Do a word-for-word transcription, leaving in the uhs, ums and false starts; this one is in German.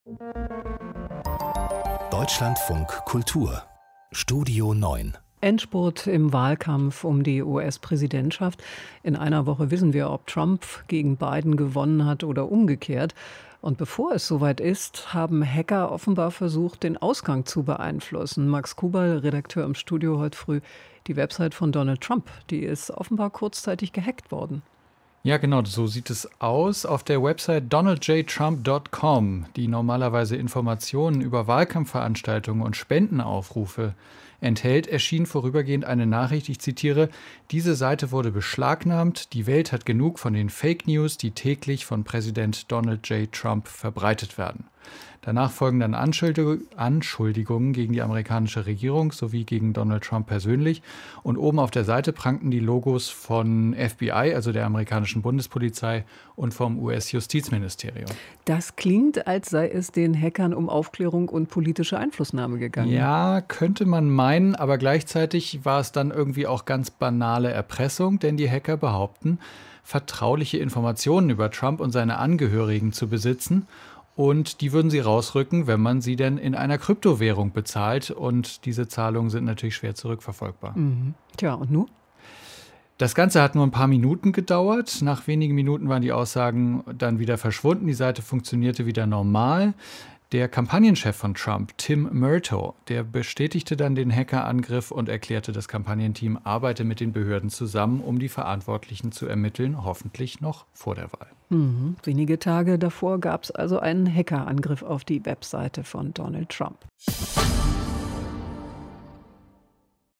Deutschlandfunk Kultur Studio neun. Endspurt im Wahlkampf um die U S-Präsidentschaft. In einer Woche wissen wir, ob Trump gegen Biden gewonnen hat oder umgekehrt. Und bevor es soweit ist, haben Hacker offenbar versucht, den Ausgang zu beeinflussen. Max Kubal, Redakteur im Studio heute früh. Die Website von Donald Trump, die ist offenbar kurzzeitig gehackt worden. Ja, genau, so sieht es aus. Auf der Website donald j trump punkt com, die normalerweise Informationen über Wahlkampfveranstaltungen und Spendenaufrufe enthält, erschien vorübergehend eine Nachricht, ich zitiere: Diese Seite wurde beschlagnahmt. Die Welt hat genug von den Fake News, die täglich von Präsident Donald J. Trump verbreitet werden. Danach folgen dann Anschuldigungen gegen die amerikanische Regierung sowie gegen Donald Trump persönlich. Und oben auf der Seite prangten die Logos von F B I, also der amerikanischen Bundespolizei, und vom U S-Justizministerium. Das klingt, als sei es den Hackern um Aufklärung und politische Einflussnahme gegangen. Ja, könnte man meinen, aber gleichzeitig war es dann irgendwie auch ganz banale Erpressung, denn die Hacker behaupten, vertrauliche Informationen über Trump und seine Angehörigen zu besitzen. Und die würden sie rausrücken, wenn man sie denn in einer Kryptowährung bezahlt. Und diese Zahlungen sind natürlich schwer zurückverfolgbar. Mhm. Tja, und nun? Das Ganze hat nur ein paar Minuten gedauert. Nach wenigen Minuten waren die Aussagen dann wieder verschwunden. Die Seite funktionierte wieder normal. Der Kampagnenchef von Trump, Tim Murtaugh, der bestätigte dann den Hackerangriff und erklärte, das Kampagnenteam arbeite mit den Behörden zusammen, um die Verantwortlichen zu ermitteln, hoffentlich noch vor der Wahl. Mhm. Wenige Tage davor gab es also einen Hackerangriff auf die Webseite von Donald Trump.